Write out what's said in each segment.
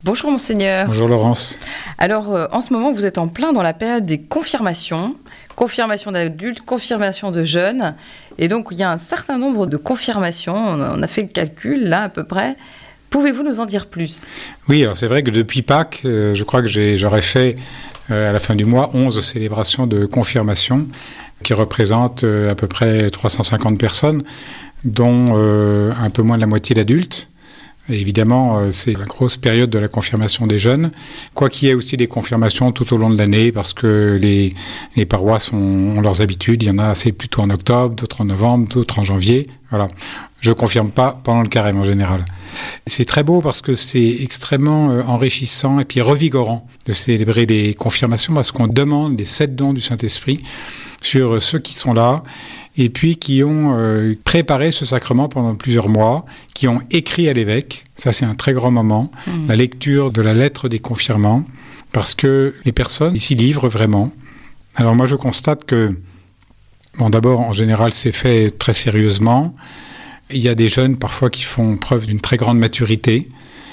Bonjour Monseigneur. Bonjour Laurence. Alors en ce moment vous êtes en plein dans la période des confirmations. Confirmation d'adultes, confirmation de jeunes. Et donc il y a un certain nombre de confirmations. On a fait le calcul là à peu près. Pouvez-vous nous en dire plus ? Oui, alors c'est vrai que depuis Pâques, je crois que j'aurais fait à la fin du mois 11 célébrations de confirmation qui représentent à peu près 350 personnes, dont un peu moins de la moitié d'adultes. Et évidemment, c'est la grosse période de la confirmation des jeunes, quoi qu'il y ait aussi des confirmations tout au long de l'année, parce que les paroisses ont leurs habitudes. Il y en a, c'est plutôt en octobre, d'autres en novembre, d'autres en janvier. Voilà. Je confirme pas pendant le carême en général. C'est très beau parce que c'est extrêmement enrichissant et puis revigorant de célébrer les confirmations, parce qu'on demande les 7 dons du Saint-Esprit sur ceux qui sont là et puis qui ont préparé ce sacrement pendant plusieurs mois, qui ont écrit à l'évêque. Ça, c'est un très grand moment, la lecture de la lettre des confirmants, parce que les personnes s'y livrent vraiment. Alors moi, je constate que, d'abord, en général, c'est fait très sérieusement. Il y a des jeunes, parfois, qui font preuve d'une très grande maturité.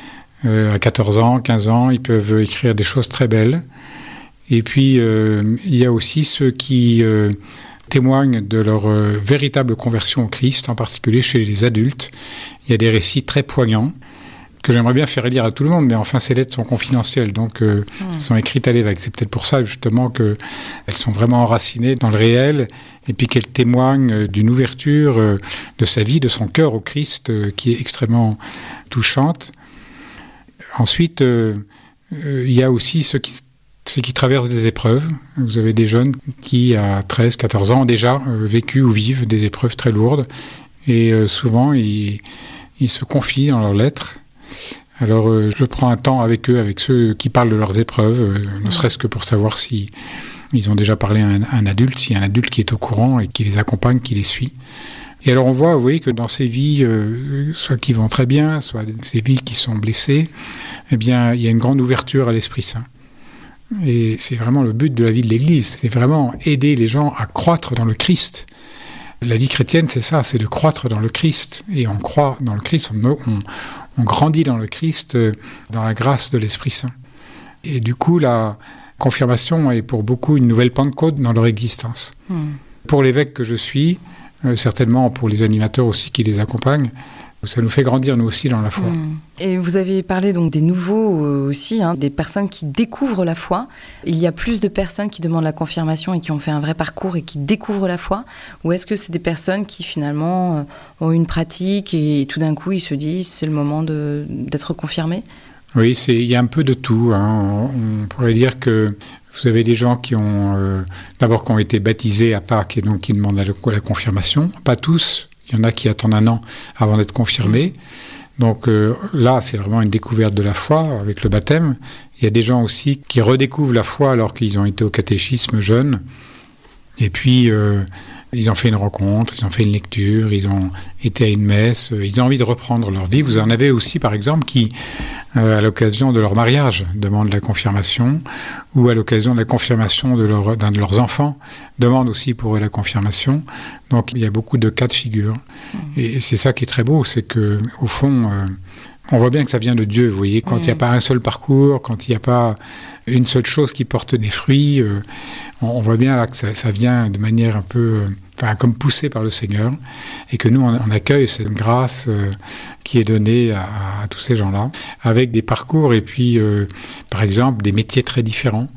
À 14 ans, 15 ans, ils peuvent écrire des choses très belles. Et puis, il y a aussi ceux qui témoignent de leur véritable conversion au Christ, en particulier chez les adultes. Il y a des récits très poignants que j'aimerais bien faire lire à tout le monde, mais enfin, ces lettres sont confidentielles, donc elles sont écrites à l'évêque. C'est peut-être pour ça, justement, qu'elles sont vraiment enracinées dans le réel, et puis qu'elles témoignent d'une ouverture de sa vie, de son cœur au Christ, qui est extrêmement touchante. Ensuite, il y a aussi ceux qui traversent des épreuves. Vous avez des jeunes qui, à 13, 14 ans, ont déjà vécu ou vivent des épreuves très lourdes. Et souvent, ils se confient dans leurs lettres. Alors, je prends un temps avec eux, avec ceux qui parlent de leurs épreuves, ne serait-ce que pour savoir si ils ont déjà parlé à un adulte, s'il y a un adulte qui est au courant et qui les accompagne, qui les suit. Et alors, on voit, vous voyez, que dans ces vies, soit qui vont très bien, soit ces vies qui sont blessées, eh bien, il y a une grande ouverture à l'Esprit Saint. Et c'est vraiment le but de la vie de l'Église, c'est vraiment aider les gens à croître dans le Christ. La vie chrétienne, c'est ça, c'est de croître dans le Christ. Et on croit dans le Christ, on grandit dans le Christ, dans la grâce de l'Esprit Saint. Et du coup, la confirmation est pour beaucoup une nouvelle Pentecôte dans leur existence. Pour l'évêque que je suis, certainement pour les animateurs aussi qui les accompagnent, ça nous fait grandir, nous aussi, dans la foi. Et vous avez parlé donc des nouveaux aussi, des personnes qui découvrent la foi. Il y a plus de personnes qui demandent la confirmation et qui ont fait un vrai parcours et qui découvrent la foi. Ou est-ce que c'est des personnes qui, finalement, ont une pratique et tout d'un coup, ils se disent c'est le moment d'être confirmés ? Oui, il y a un peu de tout. On pourrait dire que vous avez des gens qui ont, d'abord, qui ont été baptisés à Pâques et donc qui demandent la confirmation. Pas tous. Il y en a qui attendent un an avant d'être confirmés. Donc là, c'est vraiment une découverte de la foi avec le baptême. Il y a des gens aussi qui redécouvrent la foi alors qu'ils ont été au catéchisme jeunes. Et puis, ils ont fait une rencontre, ils ont fait une lecture, ils ont été à une messe, ils ont envie de reprendre leur vie. Vous en avez aussi, par exemple, qui, à l'occasion de leur mariage, demandent la confirmation, ou à l'occasion de la confirmation d'un de leurs enfants, demandent aussi pour eux la confirmation. Donc, il y a beaucoup de cas de figure. Et c'est ça qui est très beau, c'est que, au fond, on voit bien que ça vient de Dieu, vous voyez, quand il n'y a pas un seul parcours, quand il n'y a pas une seule chose qui porte des fruits, on voit bien là que ça vient de manière un peu, comme poussé par le Seigneur, et que nous, on accueille cette grâce qui est donnée à tous ces gens-là, avec des parcours et puis, par exemple, des métiers très différents,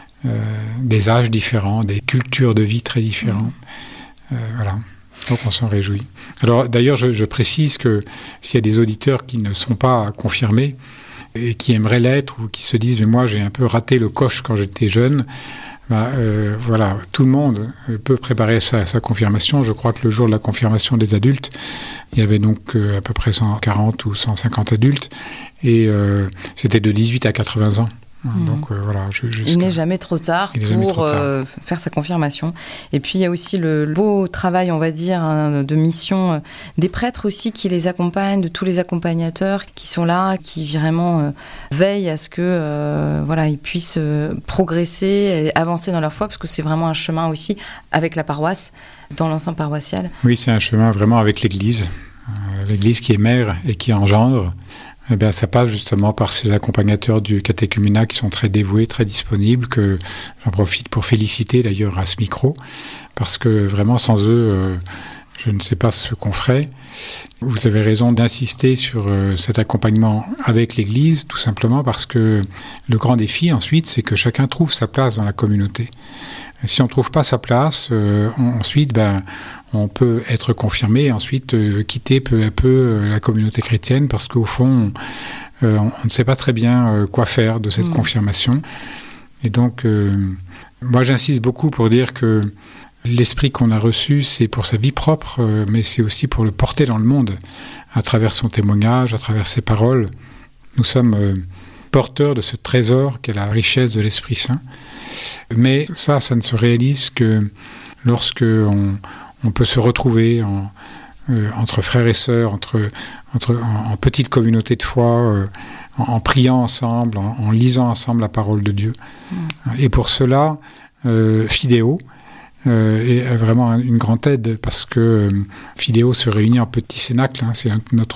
des âges différents, des cultures de vie très différentes. Voilà. Donc on s'en réjouit. Alors d'ailleurs, je précise que s'il y a des auditeurs qui ne sont pas confirmés et qui aimeraient l'être ou qui se disent « mais moi j'ai un peu raté le coche quand j'étais jeune », voilà, tout le monde peut préparer sa confirmation. Je crois que le jour de la confirmation des adultes, il y avait donc à peu près 140 ou 150 adultes et c'était de 18 à 80 ans. Donc voilà, il n'est jamais trop tard pour faire sa confirmation. Et puis il y a aussi le beau travail, on va dire, de mission des prêtres aussi qui les accompagnent, de tous les accompagnateurs qui sont là, qui vraiment veillent à ce que ils puissent progresser et avancer dans leur foi, parce que c'est vraiment un chemin aussi avec la paroisse, dans l'ensemble paroissial. Oui, c'est un chemin vraiment avec l'Église qui est mère et qui engendre. eh bien, ça passe justement par ces accompagnateurs du catéchuménat qui sont très dévoués, très disponibles, que j'en profite pour féliciter d'ailleurs à ce micro, parce que vraiment sans eux, je ne sais pas ce qu'on ferait. Vous avez raison d'insister sur cet accompagnement avec l'Église, tout simplement parce que le grand défi ensuite, c'est que chacun trouve sa place dans la communauté. Si on ne trouve pas sa place, ensuite, on peut être confirmé et ensuite quitter peu à peu la communauté chrétienne parce qu'au fond, on ne sait pas très bien quoi faire de cette confirmation. Et donc, moi j'insiste beaucoup pour dire que l'esprit qu'on a reçu, c'est pour sa vie propre, mais c'est aussi pour le porter dans le monde, à travers son témoignage, à travers ses paroles. Nous sommes porteurs de ce trésor qu'est la richesse de l'Esprit Saint. Mais ça ne se réalise que lorsque on peut se retrouver entre frères et sœurs, en petite communauté de foi, en priant ensemble, en lisant ensemble la parole de Dieu. Et pour cela, Fidéo est vraiment une grande aide, parce que Fidéo se réunit en petit cénacle, c'est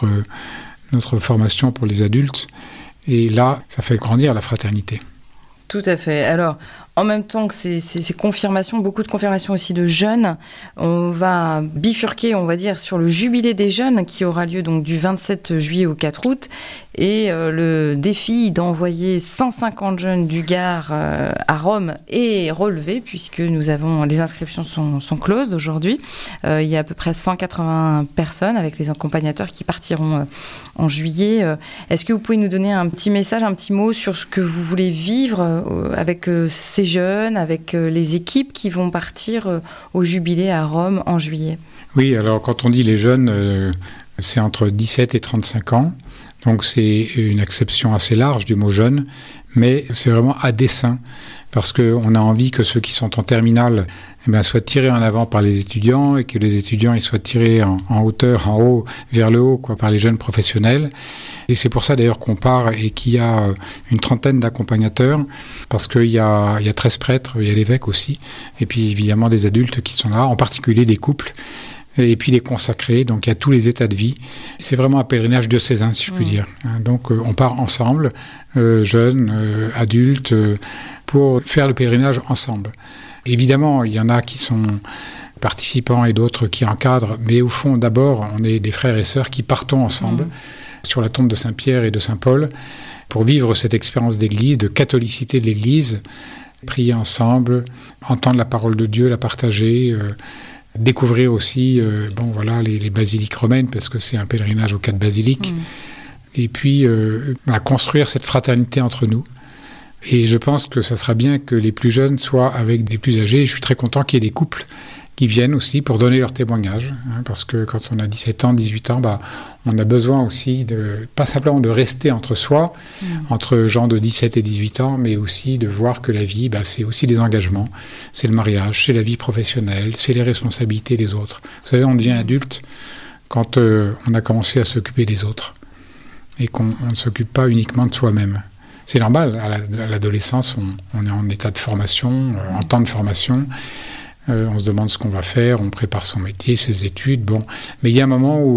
notre formation pour les adultes, et là, ça fait grandir la fraternité. Tout à fait. Alors, en même temps que ces confirmations, beaucoup de confirmations aussi de jeunes, on va bifurquer, on va dire, sur le jubilé des jeunes qui aura lieu donc du 27 juillet au 4 août. Et le défi d'envoyer 150 jeunes du Gard à Rome est relevé, puisque les inscriptions sont closes aujourd'hui. Il y a à peu près 180 personnes avec les accompagnateurs qui partiront en juillet. Est-ce que vous pouvez nous donner un petit message, un petit mot sur ce que vous voulez vivre avec ces jeunes, avec les équipes qui vont partir au jubilé à Rome en juillet? Oui, alors quand on dit les jeunes, c'est entre 17 et 35 ans. Donc c'est une acception assez large du mot jeune, mais c'est vraiment à dessein, parce qu'on a envie que ceux qui sont en terminale soient tirés en avant par les étudiants, et que les étudiants ils soient tirés en hauteur, en haut, vers le haut, par les jeunes professionnels. Et c'est pour ça d'ailleurs qu'on part et qu'il y a une trentaine d'accompagnateurs, parce qu'il y a 13 prêtres, il y a l'évêque aussi, et puis évidemment des adultes qui sont là, en particulier des couples, et puis les consacrés, donc il y a tous les états de vie. C'est vraiment un pèlerinage diocésain, si je puis dire. Donc on part ensemble, jeunes, adultes, pour faire le pèlerinage ensemble. Évidemment, il y en a qui sont participants et d'autres qui encadrent, mais au fond, d'abord, on est des frères et sœurs qui partons ensemble sur la tombe de Saint-Pierre et de Saint-Paul pour vivre cette expérience d'église, de catholicité de l'église, prier ensemble, entendre la parole de Dieu, la partager, découvrir aussi les basiliques romaines, parce que c'est un pèlerinage aux 4 basiliques, et puis construire cette fraternité entre nous. Et je pense que ça sera bien que les plus jeunes soient avec des plus âgés. Je suis très content qu'il y ait des couples qui viennent aussi pour donner leur témoignage, parce que quand on a 17 ans, 18 ans, on a besoin aussi pas simplement de rester entre soi, entre gens de 17 et 18 ans, mais aussi de voir que la vie, c'est aussi des engagements, c'est le mariage, c'est la vie professionnelle, c'est les responsabilités des autres. Vous savez, on devient adulte quand on a commencé à s'occuper des autres, et qu'on ne s'occupe pas uniquement de soi-même. C'est normal, à l'adolescence, on est en état de formation, en temps de formation. On se demande ce qu'on va faire, on prépare son métier, ses études. Mais il y a un moment où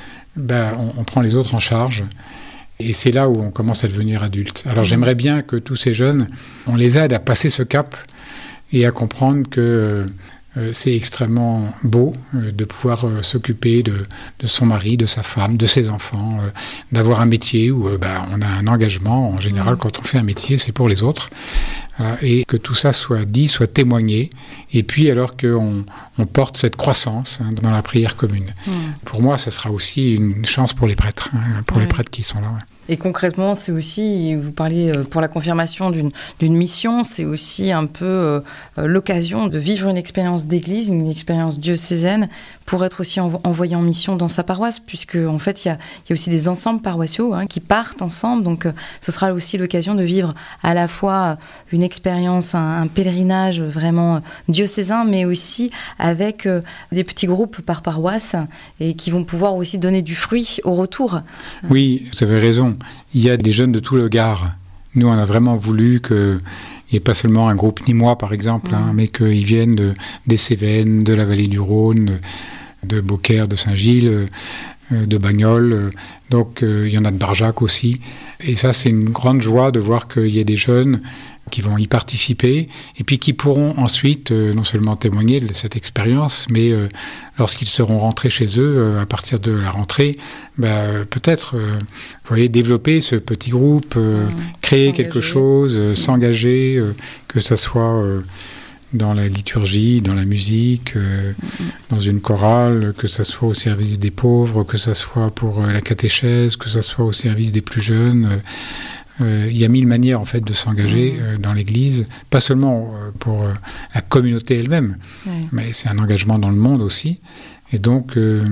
on prend les autres en charge, et c'est là où on commence à devenir adulte. Alors j'aimerais bien que tous ces jeunes, on les aide à passer ce cap et à comprendre que c'est extrêmement beau de pouvoir s'occuper de son mari, de sa femme, de ses enfants, d'avoir un métier où on a un engagement. En général, quand on fait un métier, c'est pour les autres. Voilà, et que tout ça soit dit, soit témoigné, et puis alors qu'on porte cette croissance dans la prière commune. Pour moi, ça sera aussi une chance pour les prêtres, les prêtres qui sont là. Et concrètement, c'est aussi, vous parliez pour la confirmation d'une mission, c'est aussi un peu l'occasion de vivre une expérience d'église, une expérience diocésaine, pour être aussi envoyé en mission dans sa paroisse, puisque en fait, il y a aussi des ensembles paroissiaux qui partent ensemble. Donc, ce sera aussi l'occasion de vivre à la fois une expérience, un pèlerinage vraiment diocésain, mais aussi avec des petits groupes par paroisse, et qui vont pouvoir aussi donner du fruit au retour. Oui, vous avez raison. Il y a des jeunes de tout le Gard. Nous, on a vraiment voulu qu'il n'y ait pas seulement un groupe nîmois, par exemple, mais qu'ils viennent des Cévennes, de la vallée du Rhône, de Beaucaire, de Saint-Gilles, de Bagnols. Donc il y en a de Barjac aussi. Et ça, c'est une grande joie de voir qu'il y a des jeunes qui vont y participer et puis qui pourront ensuite non seulement témoigner de cette expérience, mais lorsqu'ils seront rentrés chez eux, à partir de la rentrée, peut-être vous voyez, développer ce petit groupe, créer quelque chose, s'engager, que ça soit dans la liturgie, dans la musique, dans une chorale, que ça soit au service des pauvres, que ça soit pour la catéchèse, que ça soit au service des plus jeunes. Il y a 1000 manières en fait de s'engager dans l'Église, pas seulement pour la communauté elle-même, mais c'est un engagement dans le monde aussi. Et donc,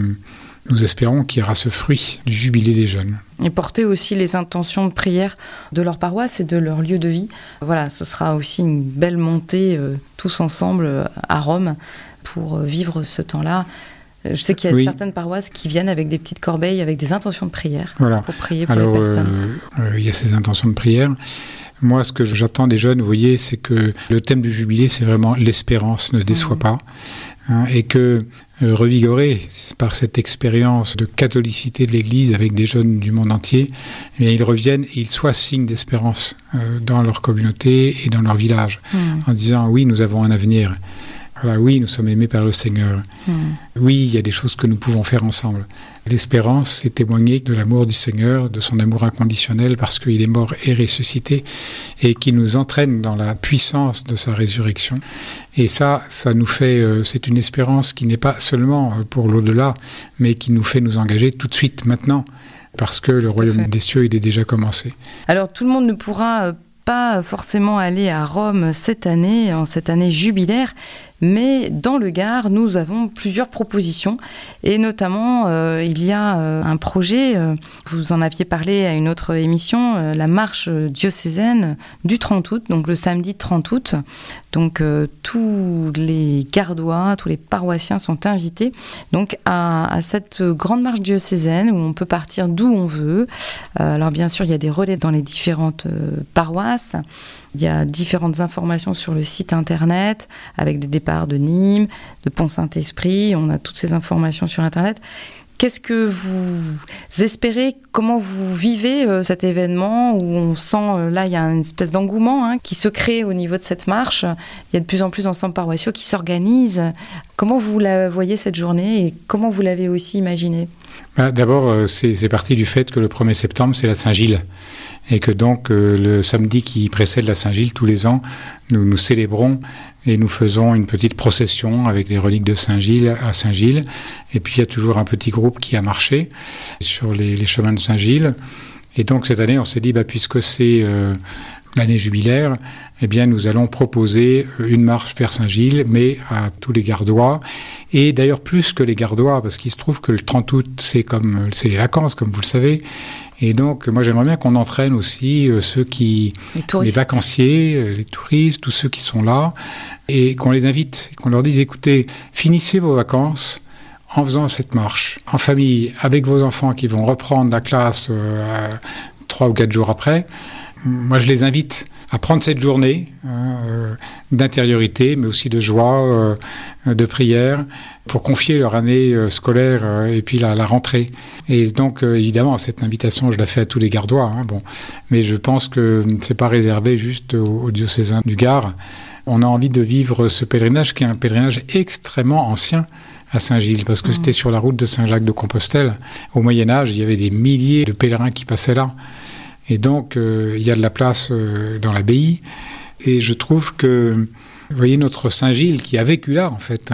nous espérons qu'il y aura ce fruit du jubilé des jeunes. Et porter aussi les intentions de prière de leur paroisse et de leur lieu de vie. Voilà, ce sera aussi une belle montée tous ensemble à Rome pour vivre ce temps-là. Je sais qu'il y a certaines paroisses qui viennent avec des petites corbeilles, avec des intentions de prière, pour prier pour les personnes. Il y a ces intentions de prière. Moi, ce que j'attends des jeunes, vous voyez, c'est que le thème du jubilé, c'est vraiment l'espérance ne déçoit pas. Et que revigorés par cette expérience de catholicité de l'Église avec des jeunes du monde entier, eh bien, ils reviennent et ils soient signes d'espérance dans leur communauté et dans leur village, en disant « oui, nous avons un avenir ». Voilà, oui, nous sommes aimés par le Seigneur. Oui, il y a des choses que nous pouvons faire ensemble. L'espérance, c'est témoigner de l'amour du Seigneur, de son amour inconditionnel, parce qu'il est mort et ressuscité, et qu'il nous entraîne dans la puissance de sa résurrection. Et ça nous fait, c'est une espérance qui n'est pas seulement pour l'au-delà, mais qui nous fait nous engager tout de suite, maintenant, parce que le royaume des cieux, il est déjà commencé. Alors, tout le monde ne pourra pas forcément aller à Rome cette année, en cette année jubilaire, mais dans le Gard, nous avons plusieurs propositions, et notamment, il y a un projet, vous en aviez parlé à une autre émission, la marche diocésaine du 30 août, donc le samedi 30 août. Donc tous les Gardois, tous les paroissiens sont invités donc à cette grande marche diocésaine où on peut partir d'où on veut. Alors bien sûr, il y a des relais dans les différentes paroisses. Il y a différentes informations sur le site internet avec des départs de Nîmes, de Pont-Saint-Esprit. On a toutes ces informations sur internet. Qu'est-ce que vous espérez? Comment vous vivez cet événement où on sent, là, il y a une espèce d'engouement qui se crée au niveau de cette marche. Il y a de plus en plus d'ensembles paroissiaux qui s'organisent. Comment vous la voyez cette journée et comment vous l'avez aussi imaginée? D'abord, c'est parti du fait que le 1er septembre, c'est la Saint-Gilles. Et que donc, le samedi qui précède la Saint-Gilles, tous les ans, nous célébrons et nous faisons une petite procession avec les reliques de Saint-Gilles à Saint-Gilles. Et puis, il y a toujours un petit groupe qui a marché sur les chemins de Saint-Gilles. Et donc, cette année, on s'est dit, puisque c'est l'année jubilaire, eh bien, nous allons proposer une marche vers Saint-Gilles, mais à tous les Gardois. Et d'ailleurs, plus que les Gardois, parce qu'il se trouve que le 30 août, c'est les vacances, comme vous le savez. Et donc, moi, j'aimerais bien qu'on entraîne aussi les vacanciers, les touristes, tous ceux qui sont là, et qu'on les invite, qu'on leur dise, écoutez, finissez vos vacances en faisant cette marche, en famille, avec vos enfants qui vont reprendre la classe 3 ou 4 jours après. Moi, je les invite à prendre cette journée d'intériorité, mais aussi de joie, de prière, pour confier leur année scolaire et puis la rentrée. Et donc, évidemment, cette invitation, je la fais à tous les Gardois. Mais je pense que c'est pas réservé juste aux diocésains du Gard. On a envie de vivre ce pèlerinage, qui est un pèlerinage extrêmement ancien à Saint-Gilles, parce que c'était sur la route de Saint-Jacques-de-Compostelle. Au Moyen-Âge, il y avait des milliers de pèlerins qui passaient là. Et donc, il y a de la place dans l'abbaye. Et je trouve que, vous voyez, notre Saint-Gilles, qui a vécu là, en fait,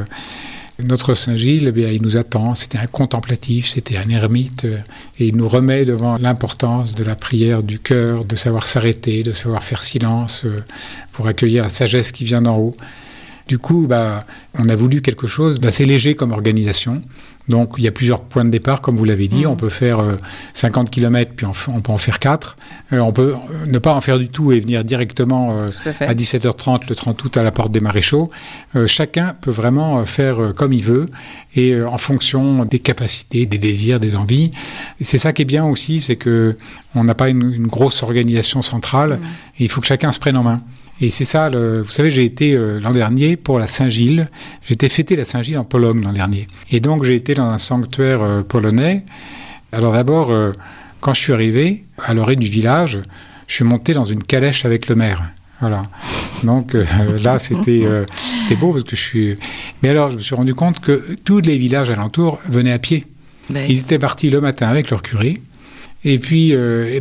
notre Saint-Gilles, il nous attend. C'était un contemplatif, c'était un ermite. Et il nous remet devant l'importance de la prière du cœur, de savoir s'arrêter, de savoir faire silence pour accueillir la sagesse qui vient d'en haut. Du coup, on a voulu quelque chose d'assez léger comme organisation. Donc, il y a plusieurs points de départ, comme vous l'avez dit. On peut faire 50 km, puis on peut en faire 4. On peut ne pas en faire du tout et venir directement à 17h30 le 30 août à la porte des Maréchaux. Chacun peut vraiment faire comme il veut et en fonction des capacités, des désirs, des envies. Et c'est ça qui est bien aussi, c'est qu'on n'a pas une grosse organisation centrale et il faut que chacun se prenne en main. Et c'est ça, vous savez, j'ai été l'an dernier pour la Saint-Gilles. J'étais fêté la Saint-Gilles en Pologne l'an dernier. Et donc j'ai été dans un sanctuaire polonais. Alors d'abord, quand je suis arrivé à l'orée du village, je suis monté dans une calèche avec le maire. Voilà. Donc là, c'était beau parce que Mais alors, je me suis rendu compte que tous les villages alentours venaient à pied. Ils étaient partis le matin avec leur curé. Et puis,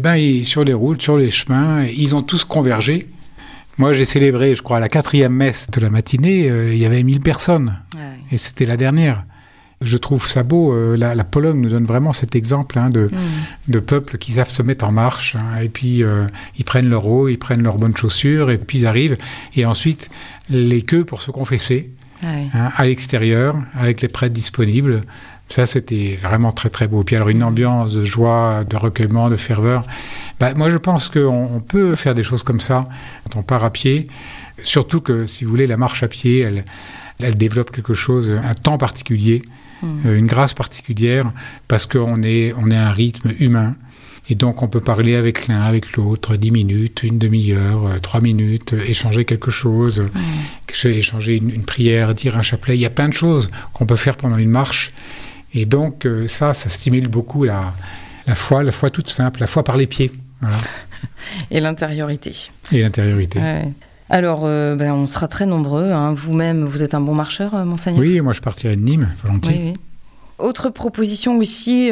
sur les routes, sur les chemins, ils ont tous convergé. Moi, j'ai célébré, je crois, à la 4e messe de la matinée, il y avait 1000 personnes. Ouais. Et c'était la dernière. Je trouve ça beau. La Pologne nous donne vraiment cet exemple de peuples qui savent se mettre en marche. Et puis, ils prennent leur eau, ils prennent leurs bonnes chaussures, et puis ils arrivent. Et ensuite, les queues pour se confesser à l'extérieur, avec les prêtres disponibles. Ça, c'était vraiment très, très beau. Puis alors, une ambiance de joie, de recueillement, de ferveur. Moi, je pense qu'on peut faire des choses comme ça quand on part à pied. Surtout que, si vous voulez, la marche à pied, elle développe quelque chose, un temps particulier, une grâce particulière, parce qu'on est à un rythme humain. Et donc, on peut parler avec l'un, avec l'autre, 10 minutes, une demi-heure, 3 minutes, échanger quelque chose, échanger une prière, dire un chapelet. Il y a plein de choses qu'on peut faire pendant une marche. Et donc, ça stimule beaucoup la foi toute simple, la foi par les pieds. Voilà. Et l'intériorité. Ouais. Alors, on sera très nombreux. Vous-même, vous êtes un bon marcheur, Monseigneur ? Oui, moi je partirai de Nîmes, volontiers. Oui. Autre proposition aussi,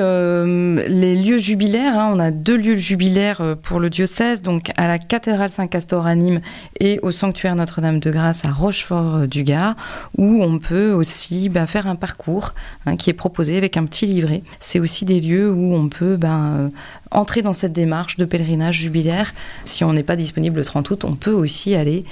les lieux jubilaires. On a 2 lieux jubilaires pour le diocèse, donc à la cathédrale Saint-Castor à Nîmes et au sanctuaire Notre-Dame-de-Grâce à Rochefort-du-Gard, où on peut aussi faire un parcours qui est proposé avec un petit livret. C'est aussi des lieux où on peut entrer dans cette démarche de pèlerinage jubilaire. Si on n'est pas disponible le 30 août, on peut aussi aller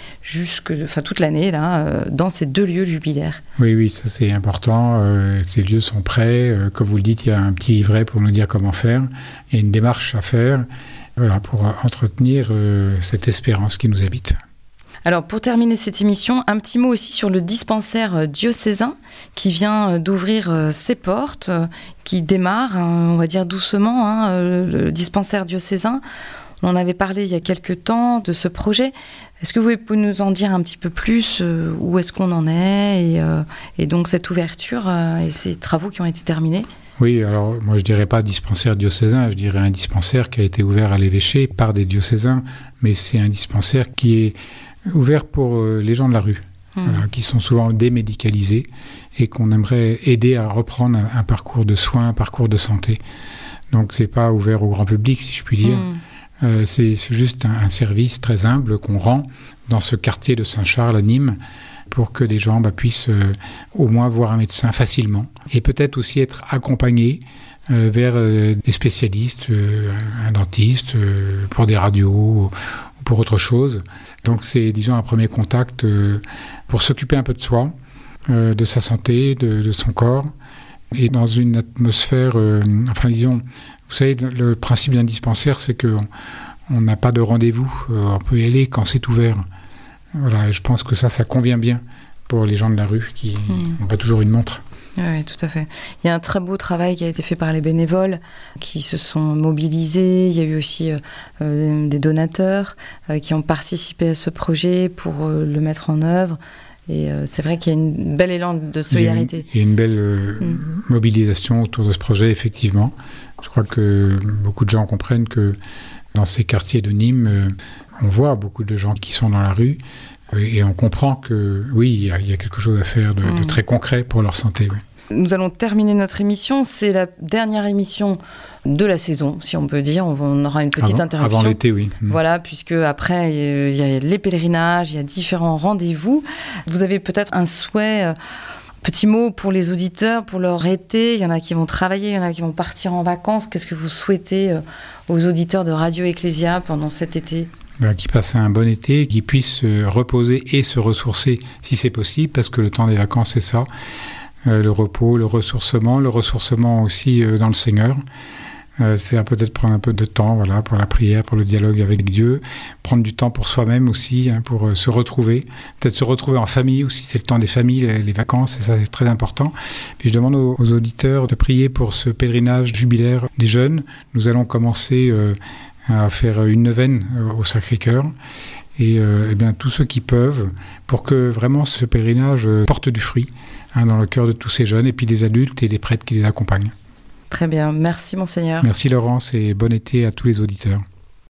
toute l'année dans ces 2 lieux jubilaires. Oui, ça c'est important. Ces lieux sont prêts. Comme vous le dites, il y a un petit livret pour nous dire comment faire. Il y a une démarche à faire pour entretenir cette espérance qui nous habite. Alors, pour terminer cette émission, un petit mot aussi sur le dispensaire diocésain qui vient d'ouvrir ses portes, qui démarre, on va dire doucement, le dispensaire diocésain. On en avait parlé il y a quelques temps de ce projet. Est-ce que vous pouvez nous en dire un petit peu plus où est-ce qu'on en est et donc cette ouverture et ces travaux qui ont été terminés ? Oui, alors moi je dirais pas dispensaire diocésain, je dirais un dispensaire qui a été ouvert à l'évêché par des diocésains, mais c'est un dispensaire qui est ouvert pour les gens de la rue, qui sont souvent démédicalisés et qu'on aimerait aider à reprendre un parcours de soins, un parcours de santé. Donc c'est pas ouvert au grand public, si je puis dire. C'est juste un service très humble qu'on rend dans ce quartier de Saint-Charles à Nîmes pour que les gens puissent au moins voir un médecin facilement et peut-être aussi être accompagnés vers des spécialistes, un dentiste, pour des radios ou pour autre chose. Donc c'est, disons, un premier contact pour s'occuper un peu de soi, de sa santé, de son corps, et dans une atmosphère, vous savez, le principe d'un dispensaire, c'est qu'on n'a pas de rendez-vous, on peut y aller quand c'est ouvert. Voilà, et je pense que ça convient bien pour les gens de la rue qui n'ont pas toujours une montre. Oui, tout à fait. Il y a un très beau travail qui a été fait par les bénévoles qui se sont mobilisés. Il y a eu aussi des donateurs qui ont participé à ce projet pour le mettre en œuvre. Et c'est vrai qu'il y a un bel élan de solidarité. Il y a une belle mobilisation autour de ce projet, effectivement. Je crois que beaucoup de gens comprennent que dans ces quartiers de Nîmes, on voit beaucoup de gens qui sont dans la rue et on comprend que, oui, il y a quelque chose à faire de très concret pour leur santé. Oui. Nous allons terminer notre émission. C'est la dernière émission de la saison, si on peut dire. On aura une petite interruption. Avant l'été, oui. Voilà, puisque après, il y a les pèlerinages, il y a différents rendez-vous. Vous avez peut-être un souhait, petit mot pour les auditeurs, pour leur été. Il y en a qui vont travailler, il y en a qui vont partir en vacances. Qu'est-ce que vous souhaitez aux auditeurs de Radio Ecclésia pendant cet été ? Qui passent un bon été, qui puissent se reposer et se ressourcer si c'est possible, parce que le temps des vacances, c'est ça. Le repos, le ressourcement aussi dans le Seigneur. C'est peut-être prendre un peu de temps pour la prière, pour le dialogue avec Dieu, prendre du temps pour soi-même aussi, pour se retrouver, peut-être se retrouver en famille aussi, c'est le temps des familles, les vacances, et ça c'est très important. Puis je demande aux auditeurs de prier pour ce pèlerinage jubilaire des jeunes. Nous allons commencer à faire une neuvaine au Sacré-Cœur. Et bien tous ceux qui peuvent, pour que vraiment ce pèlerinage porte du fruit dans le cœur de tous ces jeunes, et puis des adultes et les prêtres qui les accompagnent. Très bien, merci Monseigneur. Merci Laurence et bon été à tous les auditeurs.